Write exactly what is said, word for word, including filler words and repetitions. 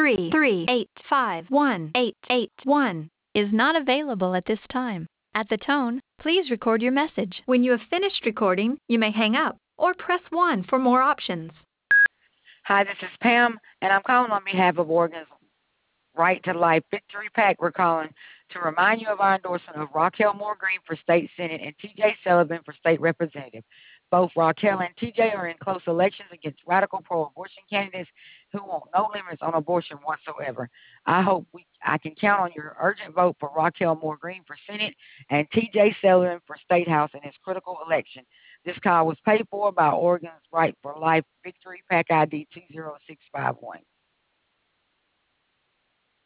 three three eight five one eight eight one is not available at this time. At the tone, please record your message. When you have finished recording, you may hang up or press one for more options. Hi, this is Pam, and I'm calling on behalf of Oregon's Right to Life Victory PAC. We're calling to remind you of our endorsement of Raquel Moore Green for State Senate and T J Sullivan for State Representative. Both Raquel and T J are in close elections against radical pro-abortion candidates who want no limits on abortion whatsoever. I hope we I can count on your urgent vote for Raquel Moore Green for Senate and T J Sullivan for State House in this critical election. This call was paid for by Oregon's Right for Life Victory PAC I D two zero six five one.